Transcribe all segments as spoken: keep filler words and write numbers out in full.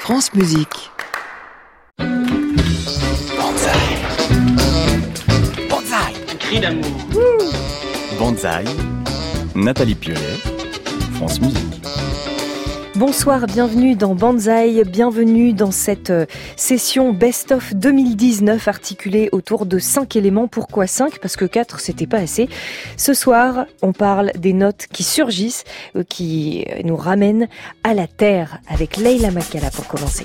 France Musique. Banzai. Banzai. Un cri d'amour. Banzai. Nathalie Piolet. France Musique. Bonsoir, bienvenue dans Banzai, bienvenue dans cette session Best of deux mille dix-neuf articulée autour de cinq éléments. Pourquoi cinq ? Parce que quatre c'était pas assez. Ce soir, on parle des notes qui surgissent, qui nous ramènent à la terre avec Leila Makalla pour commencer.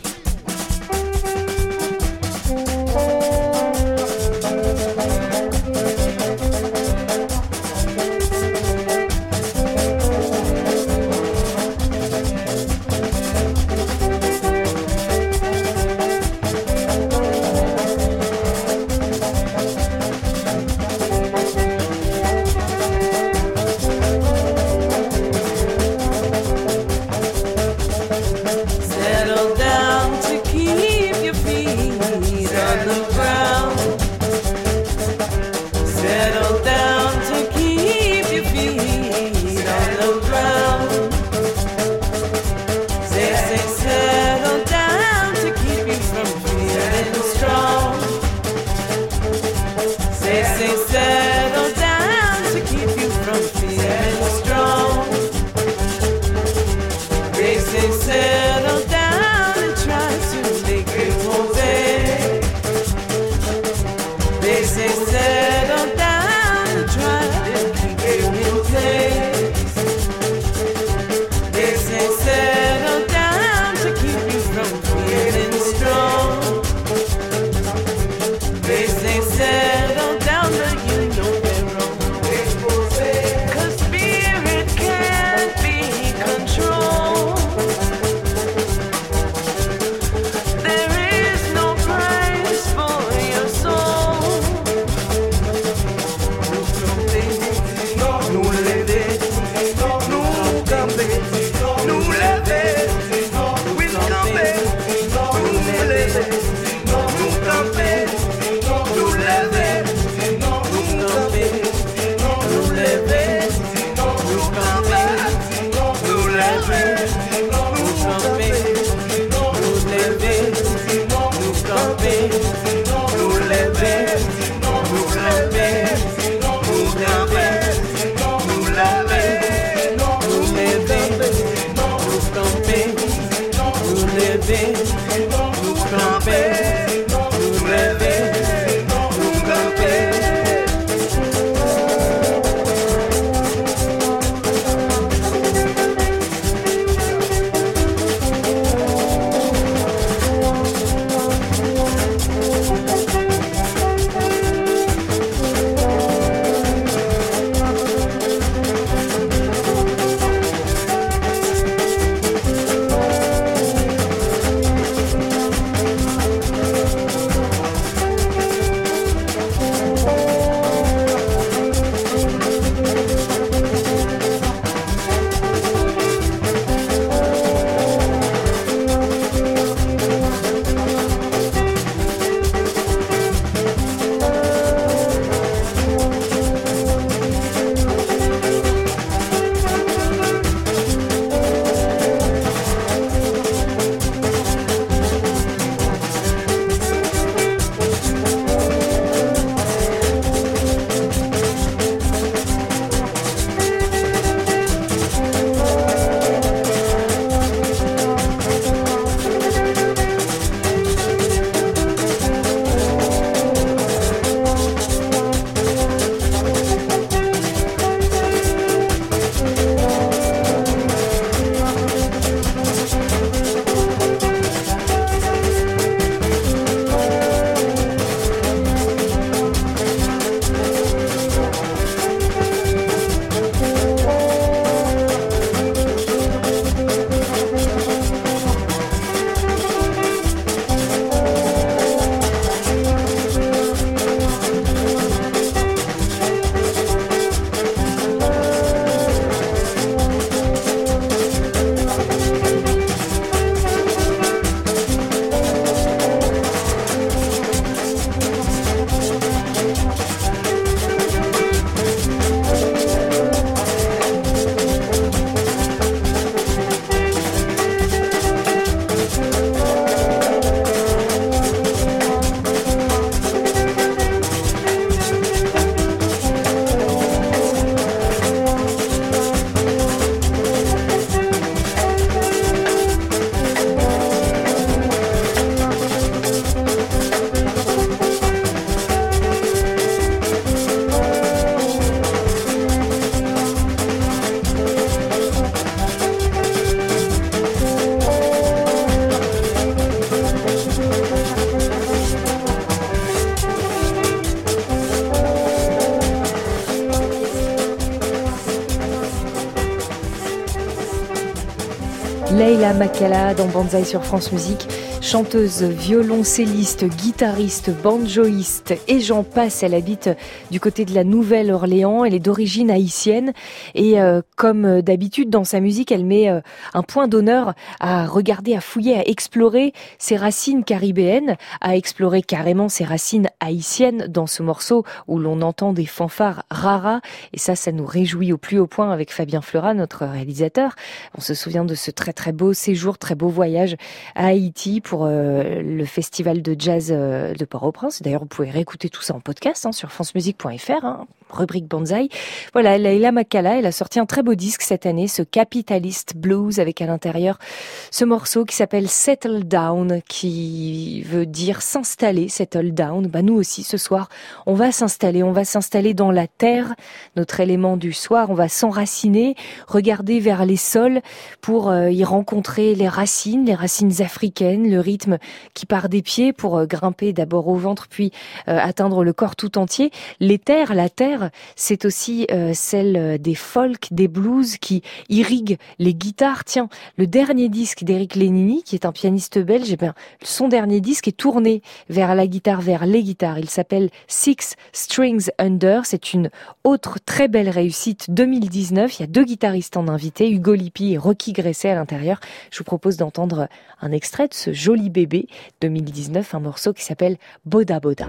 Leila Makala dans Banzai sur France Musique, chanteuse, violoncelliste, guitariste, banjoïste et j'en passe. Elle habite du côté de la Nouvelle-Orléans, elle est d'origine haïtienne et euh, comme d'habitude dans sa musique, elle met euh, un point d'honneur à regarder, à fouiller, à explorer ses racines caribéennes, à explorer carrément ses racines haïtiennes dans ce morceau où l'on entend des fanfares rara et ça, ça nous réjouit au plus haut point avec Fabien Fleurat, notre réalisateur. On se souvient de ce très très beau séjour, très beau voyage à Haïti pour euh, le festival de jazz euh, de Port-au-Prince. D'ailleurs, vous pouvez réécouter tout ça en podcast hein, sur francemusique point f r, hein, rubrique Banzai. Voilà, Leila Makala, elle a sorti un très beau disque cette année, ce Capitalist Blues, avec à l'intérieur ce morceau qui s'appelle Settle Down, qui veut dire s'installer, settle down. Bah, nous aussi, ce soir, on va s'installer, on va s'installer dans la terre, notre élément du soir, on va s'enraciner, regarder vers les sols pour euh, y rencontrer les racines, les racines africaines, le rythme qui part des pieds pour euh, grimper d'abord au ventre puis euh, atteindre le corps tout entier. Les terres, la terre, c'est aussi euh, celle des folk, des blues qui irriguent les guitares. Tiens, le dernier disque d'Éric Lénini, qui est un pianiste belge, eh bien, son dernier disque est tourné vers la guitare, vers les guitares. Il s'appelle Six Strings Under. C'est une autre très belle réussite deux mille dix-neuf. Il y a deux guitaristes en invité, Hugo Lippi et Rocky Gresset à l'intérieur. Je vous propose d'entendre un extrait de ce joli bébé deux mille dix-neuf, un morceau qui s'appelle Boda Boda.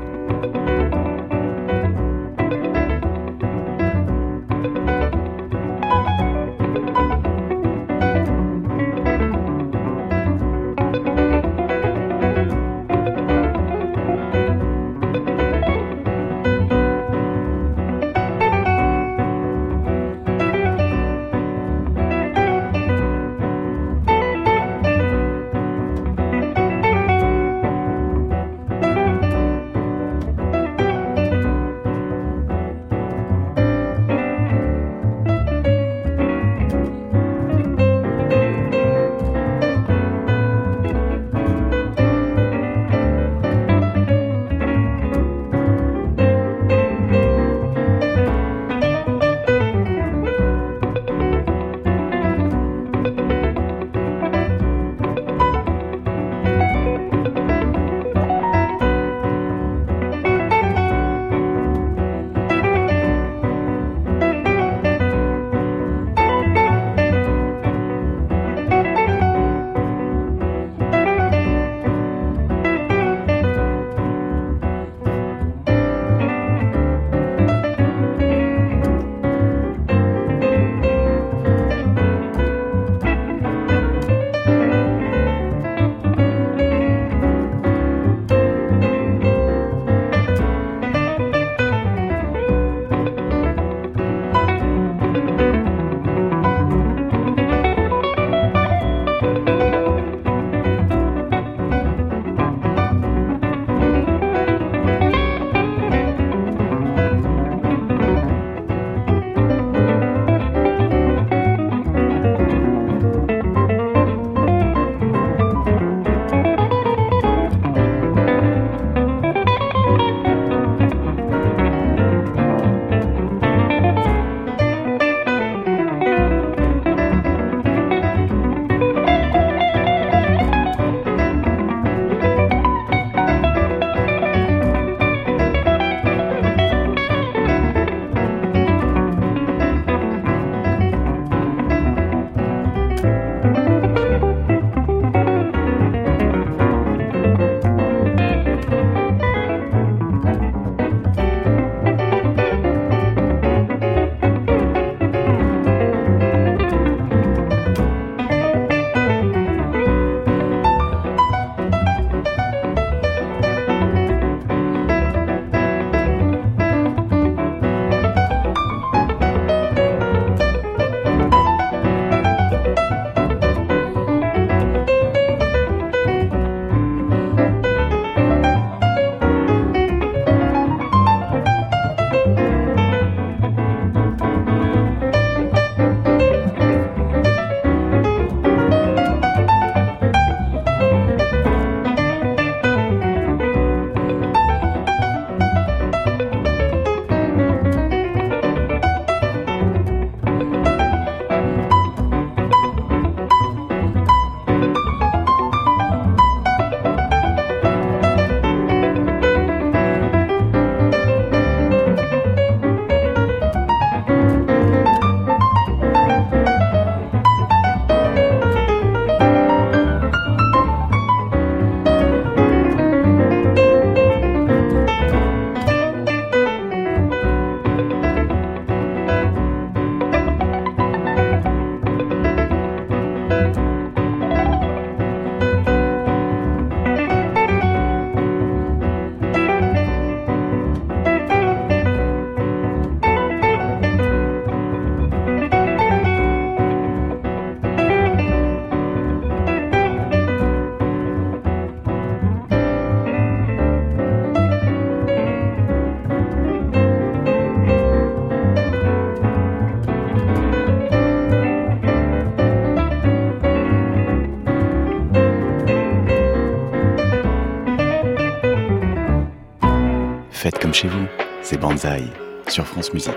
Faites comme chez vous, c'est Banzai sur France Musique.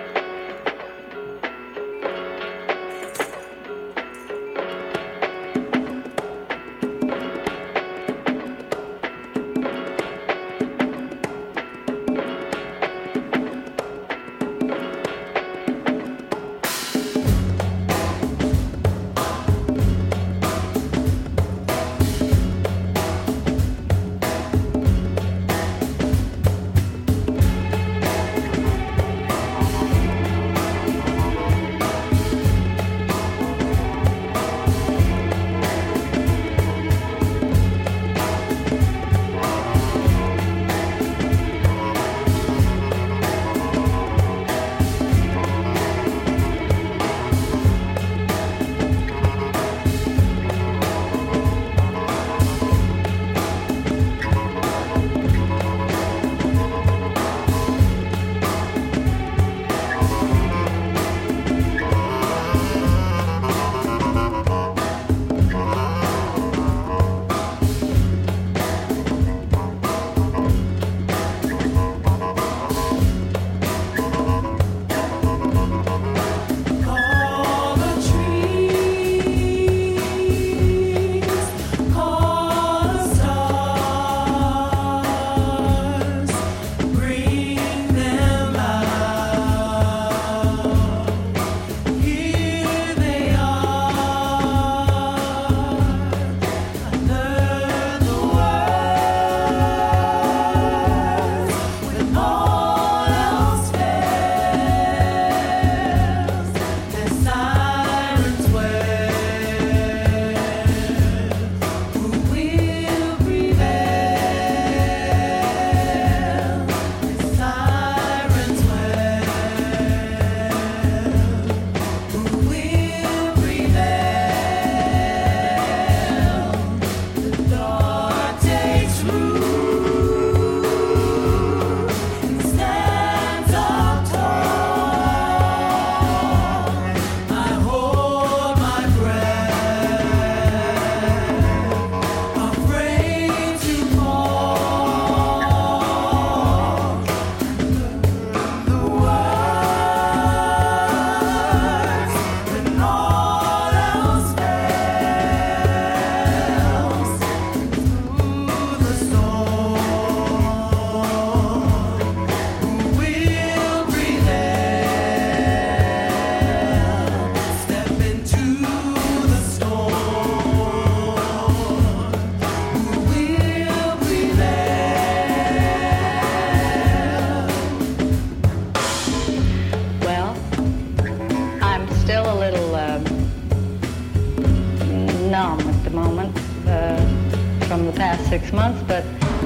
Six months, but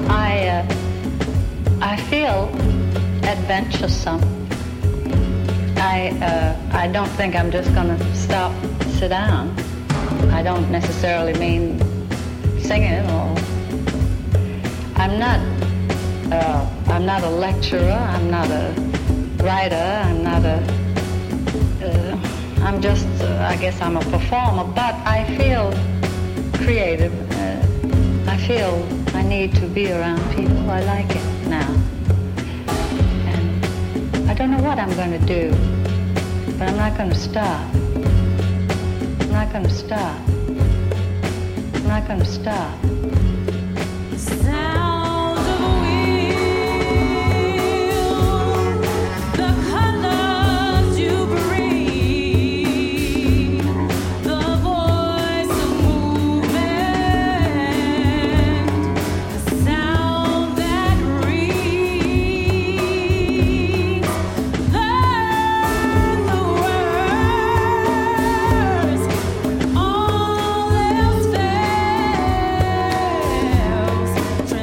I uh, I feel adventuresome. I uh, I don't think I'm just going to stop, sit down. I don't necessarily mean singing, or I'm not uh, I'm not a lecturer. I'm not a writer. I'm not a uh, I'm just uh, I guess I'm a performer. But I feel creative. Uh, I feel I need to be around people. I like it now. And I don't know what I'm going to do, but I'm not going to stop. I'm not going to stop. I'm not going to stop. Sound of a wheel, the colors you bring, the voice of movement, the sound that reads, learn the words, all else fails.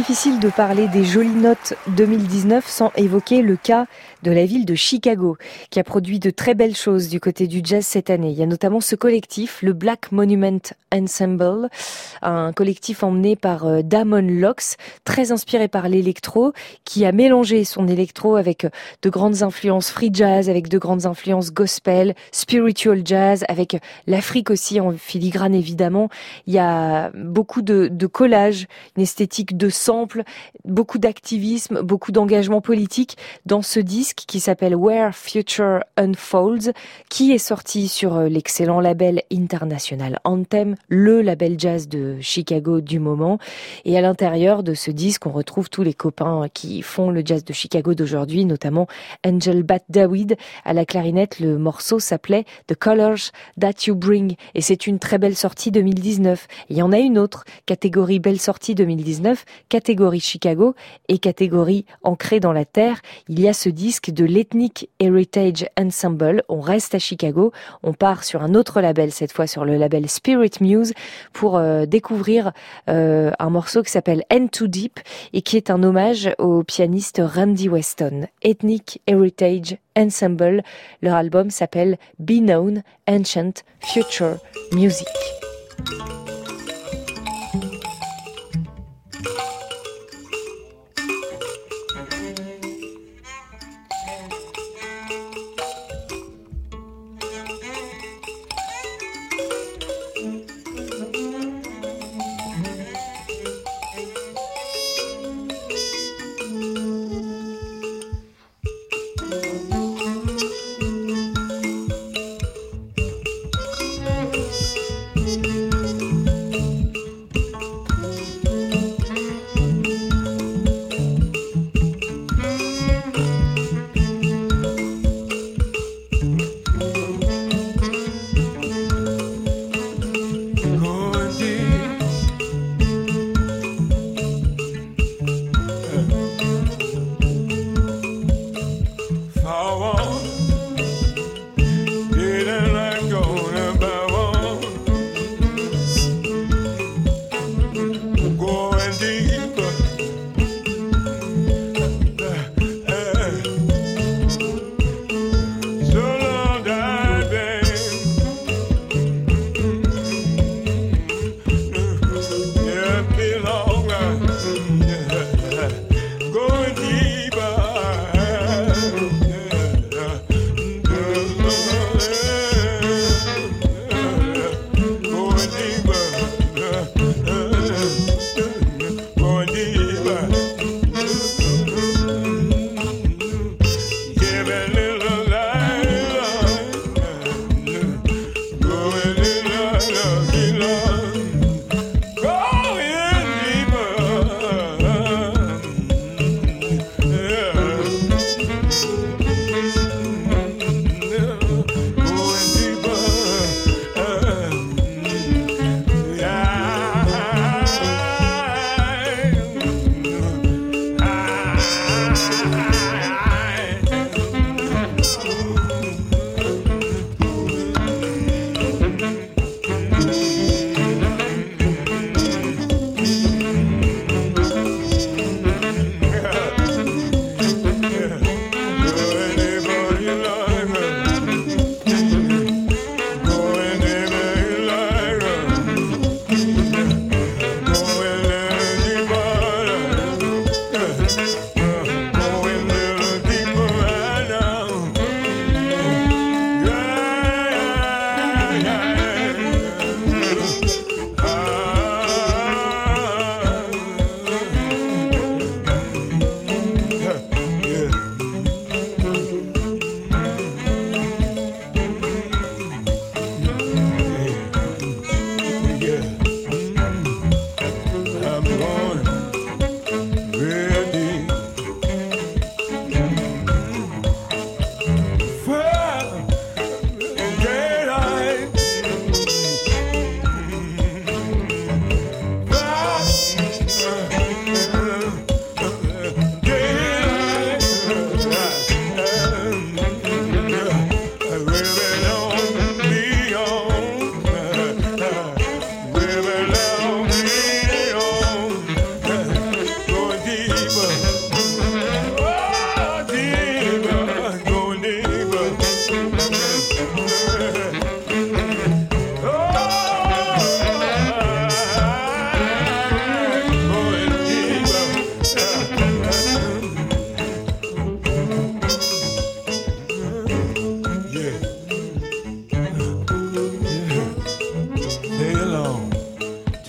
difficile de parler des jolies notes deux mille dix-neuf sans évoquer le cas de la ville de Chicago, qui a produit de très belles choses du côté du jazz cette année. Il y a notamment ce collectif, le Black Monument Ensemble, un collectif emmené par Damon Locks, très inspiré par l'électro, qui a mélangé son électro avec de grandes influences free jazz, avec de grandes influences gospel, spiritual jazz, avec l'Afrique aussi en filigrane évidemment. Il y a beaucoup de, de collages, une esthétique de samples, beaucoup d'activisme, beaucoup d'engagement politique dans ce disque qui s'appelle Where Future Unfolds, qui est sorti sur l'excellent label International Anthem, le label jazz de Chicago du moment. Et à l'intérieur de ce disque, on retrouve tous les copains qui font le jazz de Chicago d'aujourd'hui, notamment Angel Bat Dawid à la clarinette. Le morceau s'appelait The Colors That You Bring et c'est une très belle sortie deux mille dix-neuf. Et il y en a une autre, catégorie belle sortie deux mille dix-neuf, catégorie Chicago et catégorie ancrée dans la terre. Il y a ce disque de l'Ethnic Heritage Ensemble. On reste à Chicago, on part sur un autre label, cette fois sur le label Spirit Muse, pour euh, découvrir euh, un morceau qui s'appelle End Too Deep et qui est un hommage au pianiste Randy Weston. Ethnic Heritage Ensemble, leur album s'appelle Be Known, Ancient, Future Music. Going deeper, yeah, yeah.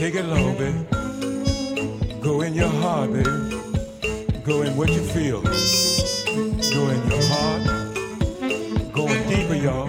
take it low, baby. Go in your heart, baby. Go in what you feel. Go in your heart. Going deeper, y'all.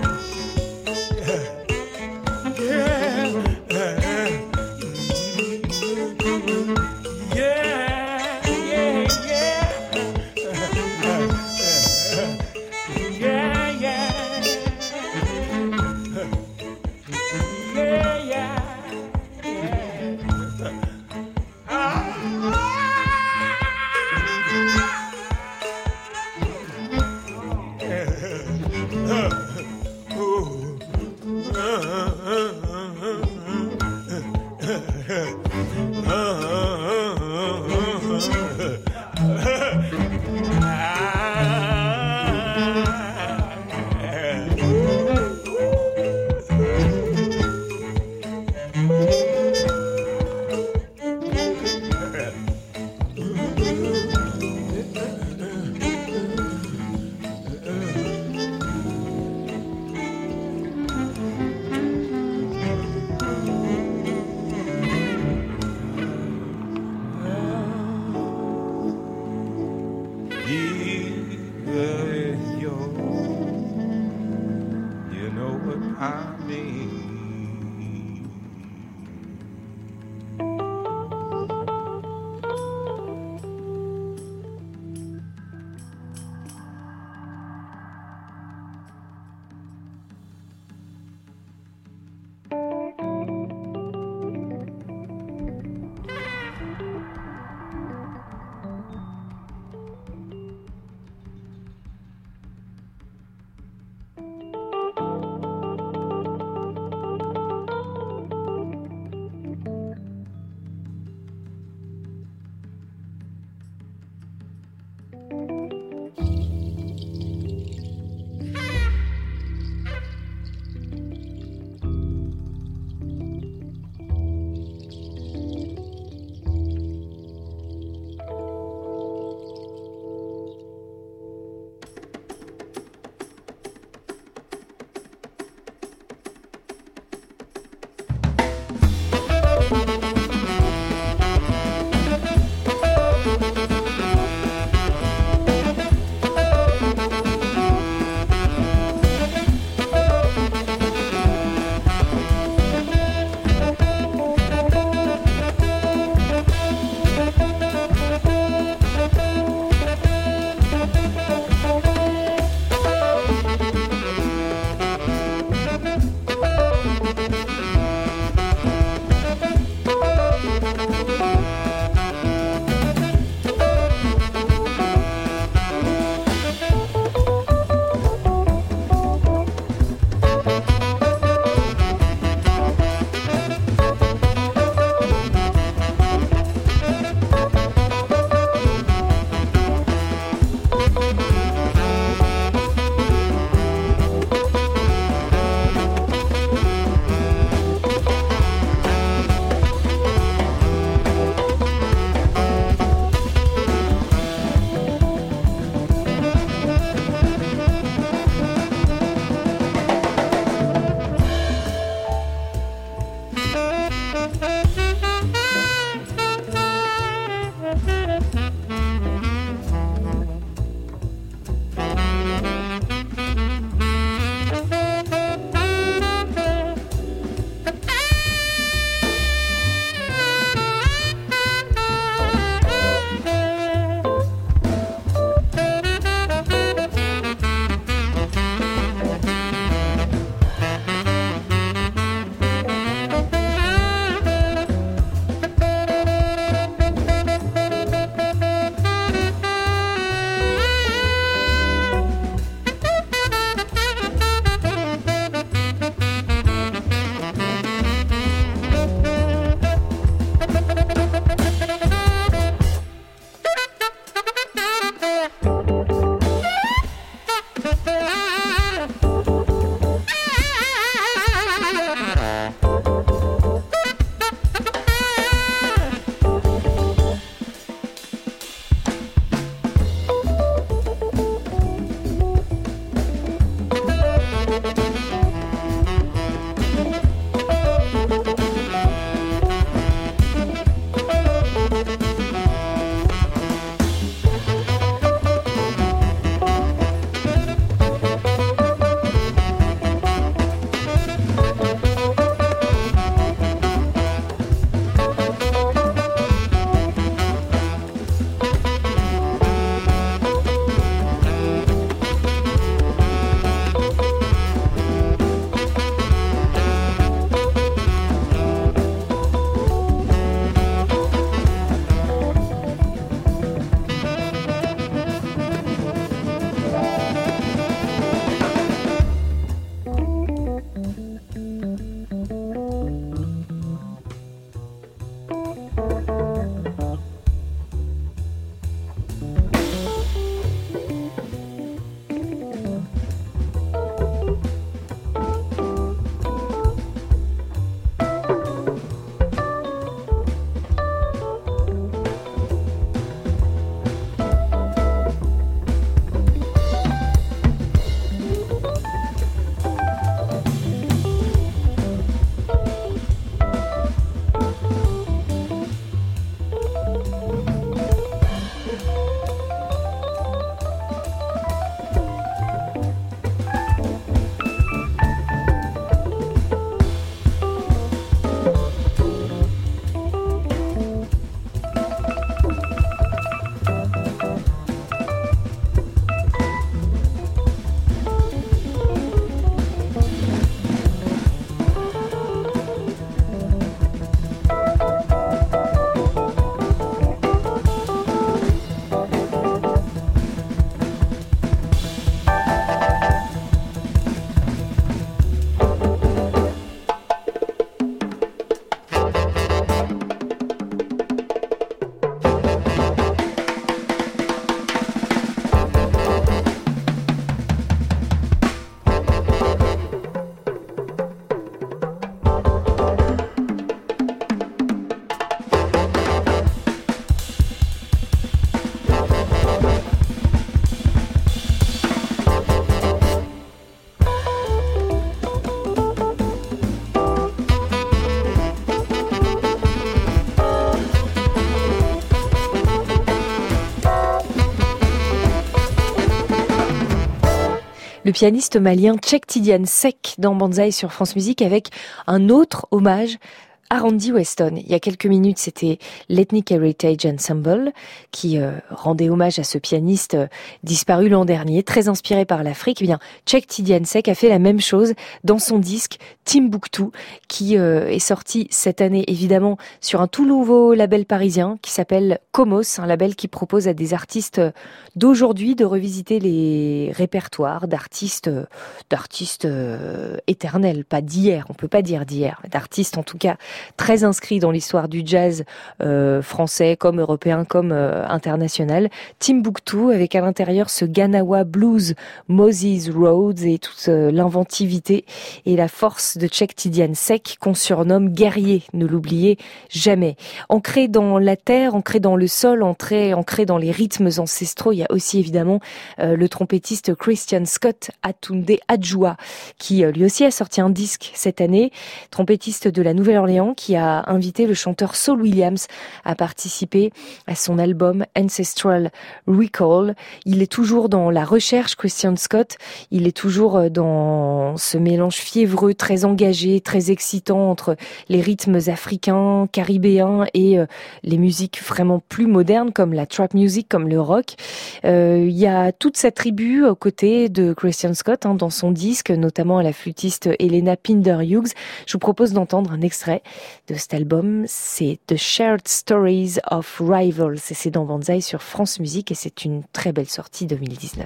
le pianiste malien Tchèque Tidiane Seck dans Banzai sur France Musique avec un autre hommage à Randy Weston. Il y a quelques minutes, c'était l'Ethnic Heritage Ensemble qui euh, rendait hommage à ce pianiste euh, disparu l'an dernier, très inspiré par l'Afrique. Eh bien, Tchèque Tidiane Seck a fait la même chose dans son disque Timbuktu, qui euh, est sorti cette année, évidemment, sur un tout nouveau label parisien qui s'appelle Komos, un label qui propose à des artistes d'aujourd'hui de revisiter les répertoires d'artistes, d'artistes euh, éternels, pas d'hier, on peut pas dire d'hier, d'artistes en tout cas très inscrit dans l'histoire du jazz euh, français comme européen comme euh, international. Timbuktu avec à l'intérieur ce Ganawa Blues, Moses Rhodes et toute euh, l'inventivité et la force de Tchèque Tidiane Seck qu'on surnomme guerrier, ne l'oubliez jamais. Ancré dans la terre, ancré dans le sol, ancré, ancré dans les rythmes ancestraux, il y a aussi évidemment euh, le trompettiste Christian Scott Atunde Adjoa qui euh, lui aussi a sorti un disque cette année, trompettiste de la Nouvelle-Orléans qui a invité le chanteur Saul Williams à participer à son album Ancestral Recall. Il est toujours dans la recherche, Christian Scott. Il est toujours dans ce mélange fiévreux, très engagé, très excitant entre les rythmes africains, caribéens et les musiques vraiment plus modernes comme la trap music, comme le rock. Euh, il y a toute sa tribu aux côtés de Christian Scott hein, dans son disque, notamment la flûtiste Helena Pinder Hughes. Je vous propose d'entendre un extrait de cet album, c'est The Shared Stories of Rivals, et c'est dans Banzai sur France Musique et c'est une très belle sortie deux mille dix-neuf.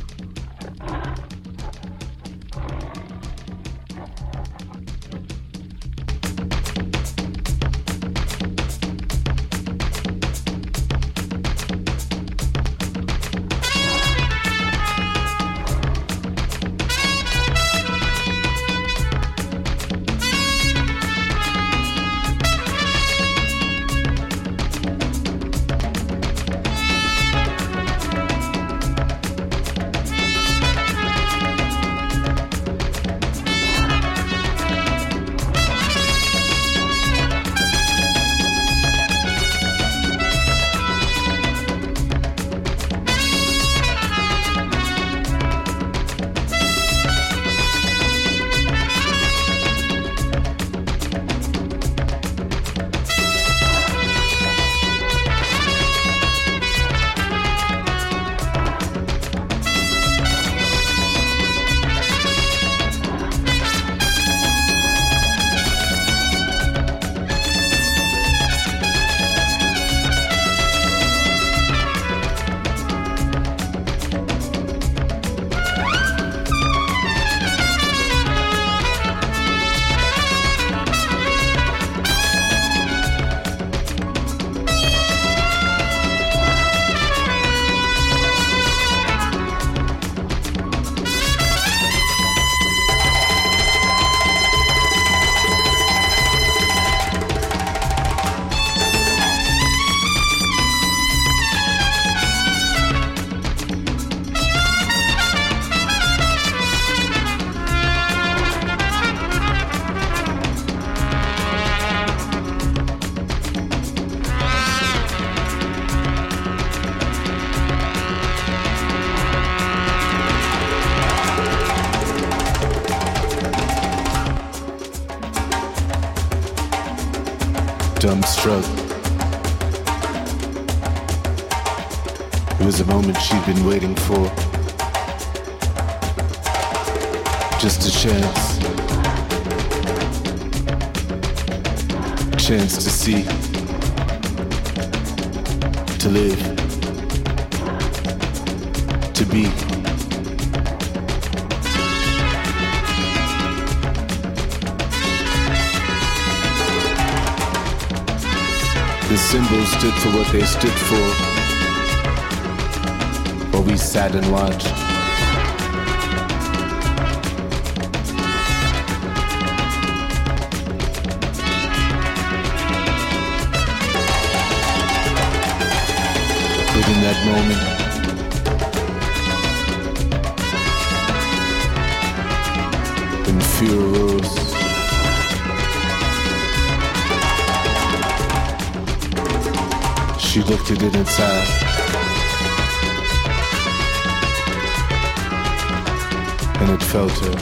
Dumbstruck. It was a moment she'd been waiting for. Just a chance. Chance to see. To live. To be. The symbols stood for what they stood for, while we sat and watched. But in that moment, when fear arose, she looked at it inside. and it felt her.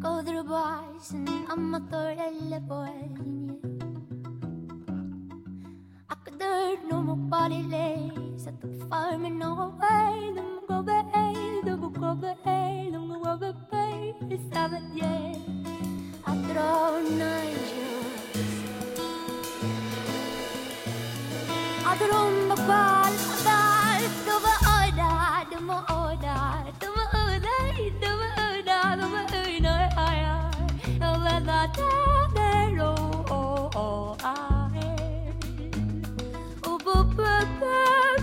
go through bars and amatorelle bohème. I could dirt no more body lays at the farm and no way. Don't go back, don't go back, don't go back, it's seven years. After all night, I don't know what I do, but I die, do my order, do my order, do my order, do my order, I am the dead, oh, oh, oh, I oh, oh, oh, oh,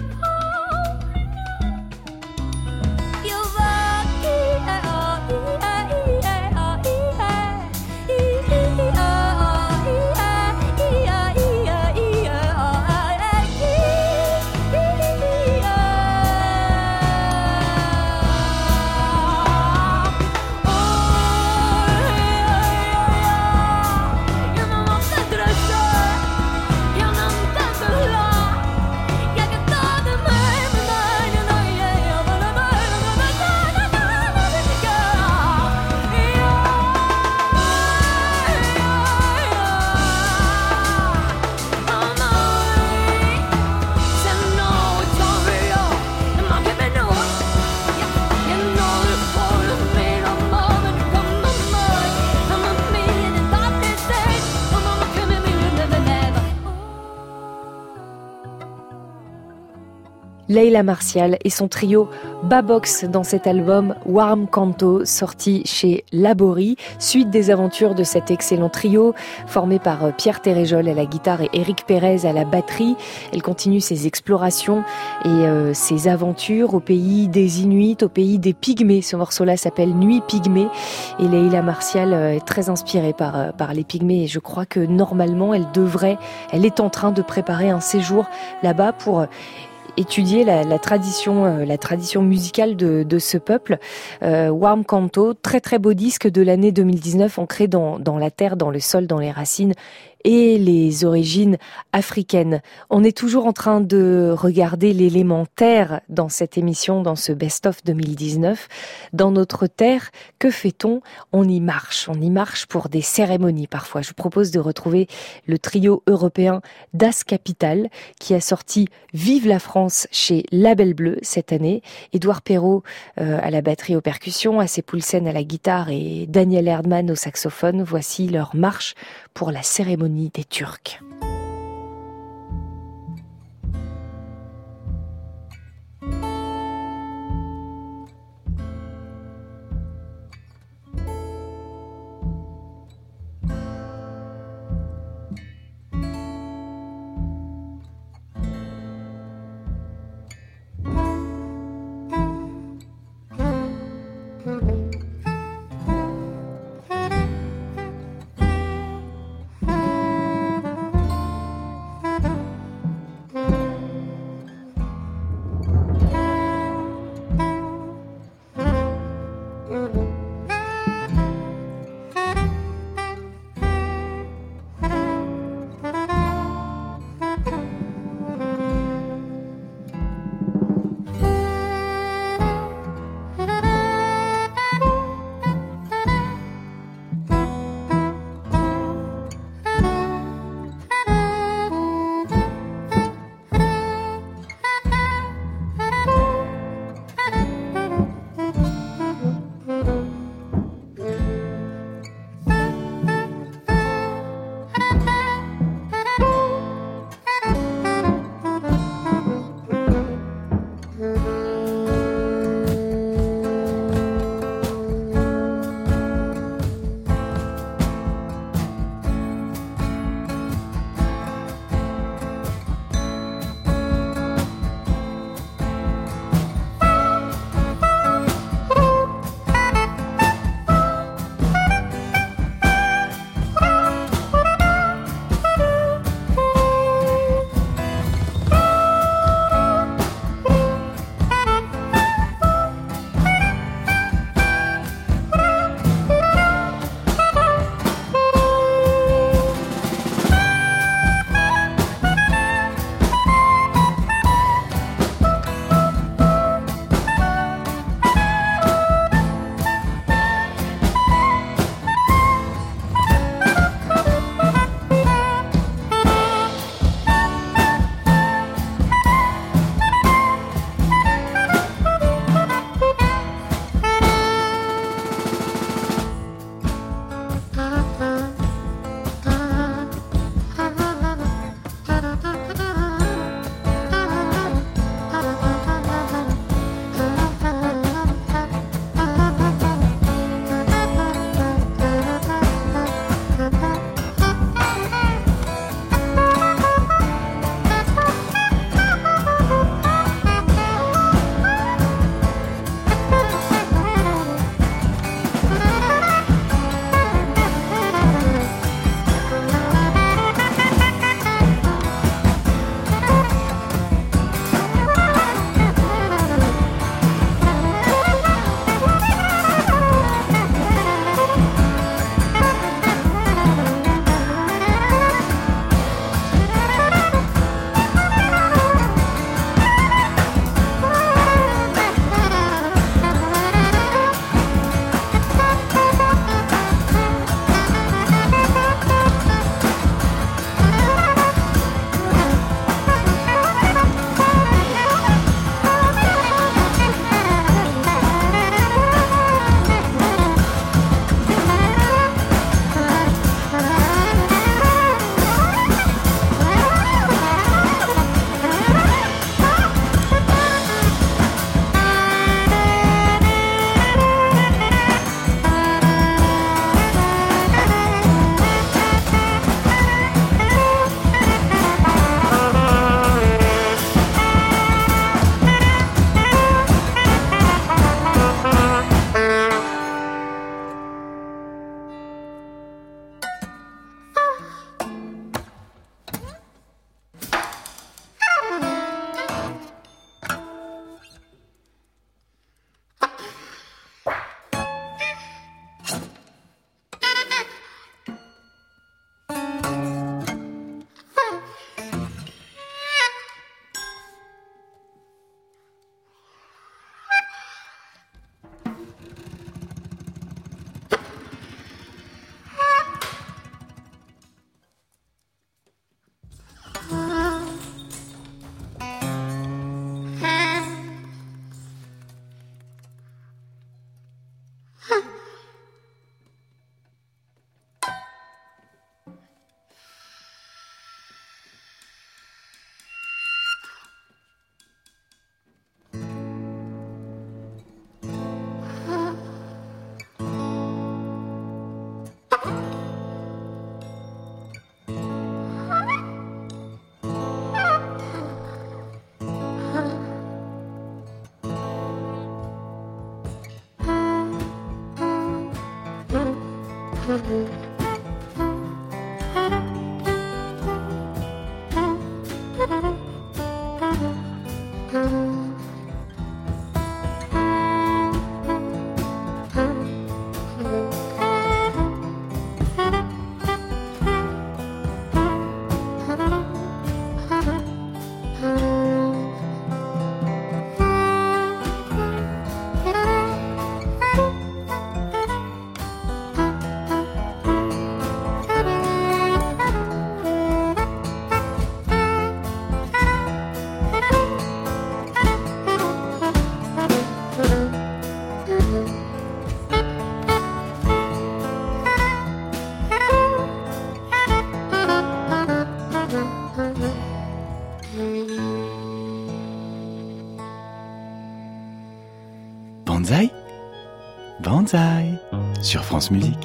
you're lucky, oh, yeah, oh, Leila Martial et son trio Babox dans cet album Warm Canto sorti chez Labori, suite des aventures de cet excellent trio formé par Pierre Téréjol à la guitare et Éric Pérez à la batterie. Elle continue ses explorations et euh, ses aventures au pays des Inuits, au pays des Pygmées. Ce morceau-là s'appelle Nuit Pygmée et Leila Martial est très inspirée par, par les Pygmées et je crois que normalement elle devrait, elle est en train de préparer un séjour là-bas pour étudier la, la tradition, euh, la tradition musicale de, de ce peuple. Euh, Warm Canto, très très beau disque de l'année deux mille dix-neuf, ancré dans, dans la terre, dans le sol, dans les racines et les origines africaines. On est toujours en train de regarder l'élément terre dans cette émission, dans ce best-of deux mille dix-neuf. Dans notre terre, que fait-on ? On y marche. On y marche pour des cérémonies parfois. Je vous propose de retrouver le trio européen Das Kapital qui a sorti Vive la France chez Label Bleu cette année. Édouard Perrault euh, à la batterie aux percussions, Asse Poulsen à la guitare et Daniel Erdmann au saxophone. Voici leur marche pour la cérémonie des Turcs. Banzai, Banzai, sur France Musique.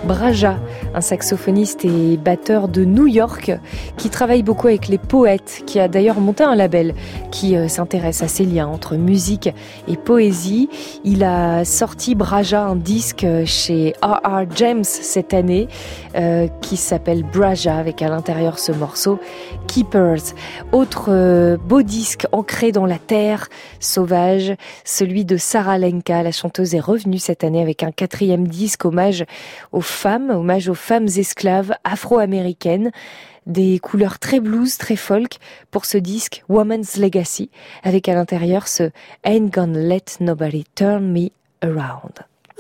Braja, un saxophoniste et batteur de New York qui travaille beaucoup avec les poètes, qui a d'ailleurs monté un label qui euh, s'intéresse à ces liens entre musique et poésie. Il a sorti Braja un disque chez R R James cette année euh, qui s'appelle Braja, avec à l'intérieur ce morceau Keepers. Autre euh, beau disque ancré dans la terre sauvage, celui de Sarah Lenka. La chanteuse est revenue cette année avec un quatrième disque hommage aux femmes, hommage aux femmes esclaves afro-américaines. Des couleurs très blues, très folk pour ce disque Woman's Legacy, avec à l'intérieur ce Ain't Gonna Let Nobody Turn Me Around.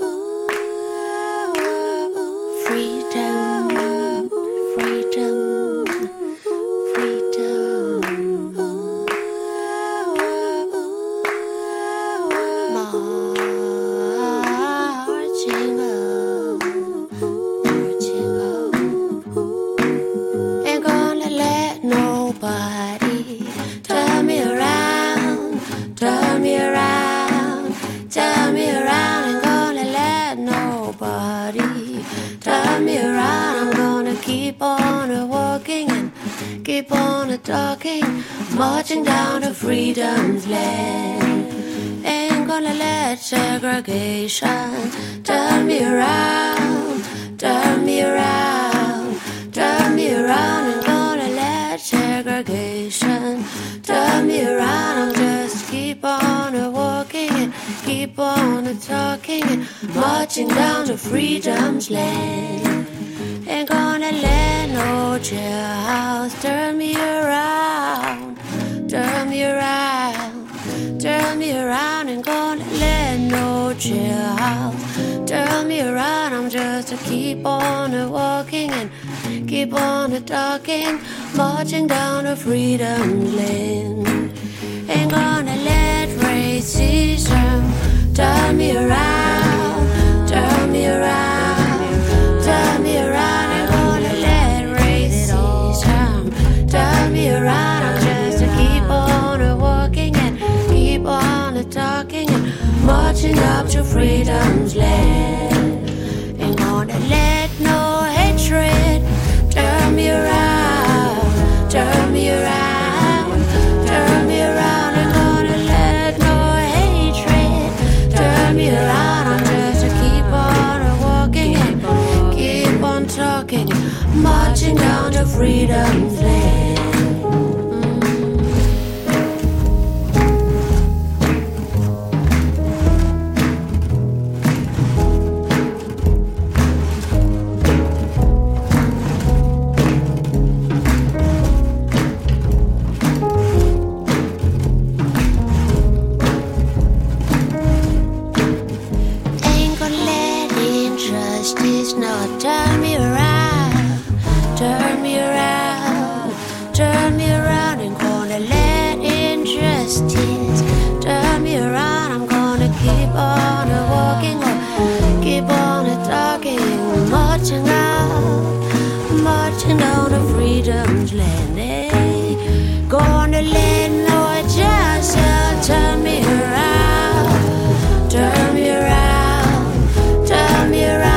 Freedom, freedom, freedom. Marching on, marching on. Ain't gonna let nobody turn me around, turn me around, turn me around. Ain't gonna let nobody turn me around. I'm gonna keep on a walking and keep on a talking, marching down to freedom's land. Ain't gonna let segregation turn me around, turn me around, turn me around. Ain't gonna let segregation turn me around. I'll just keep on a walking and keep on a talking and marching down to freedom's land. Ain't gonna let no jailhouse turn me around, turn me around, turn me around. Ain't gonna let no jailhouse turn me around. I'm just a keep on a walking and keep on a talking, marching down to freedom's land. Ain't gonna let racism turn me around, turn me around, turn me around. Ain't gonna let racism turn me around. I'm just a keep on a walking and keep on a talking and marching up to freedom's land. Ain't gonna let no hatred turn me around, turn me around, turn me around. Ain't gonna let no hatred turn me around. I'm just a keep on a walking and keep on talking, marching down to freedom's land. Turn me around, turn me around, turn me around. Ain't gonna let injustice turn me around. I'm gonna keep on a walking or keep on a talking, marching out, marching down to freedom's land. Hey, gonna let no injustice turn me around, turn me around, turn me around.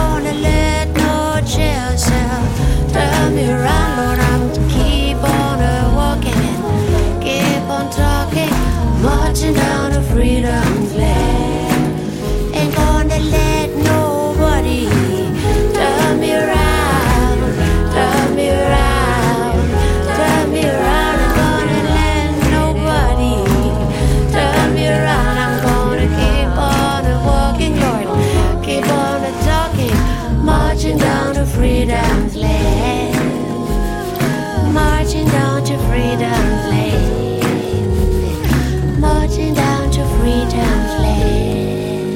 Turn me around, Lord, I'm to keep on uh, walking and keep on talking, marching down to freedom's land. Ain't gonna let nobody turn me around, turn me around, turn me around. Ain't gonna let nobody turn me around. I'm gonna keep on uh, walking, Lord, keep on uh, talking, marching down to freedom's land. Marching down to freedom's land, marching down to freedom's land.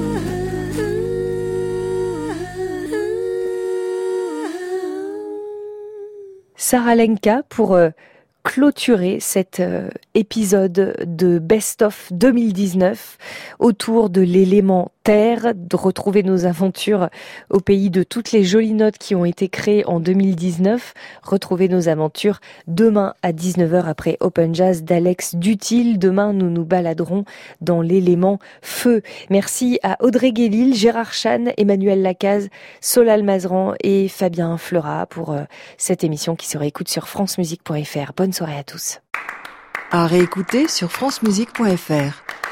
Sarah Lenka pour euh, clôturer cet euh, épisode de Best of deux mille dix-neuf autour de l'élément terre, de retrouver nos aventures au pays de toutes les jolies notes qui ont été créées en deux mille dix-neuf. Retrouver nos aventures demain à dix-neuf heures après Open Jazz d'Alex Dutil. Demain, nous nous baladerons dans l'élément feu. Merci à Audrey Guélil, Gérard Chan, Emmanuel Lacaze, Solal Mazran et Fabien Fleurat pour euh, cette émission qui se réécoute sur francemusique point f r. Bonne soirée à tous. À réécouter sur francemusique point f r.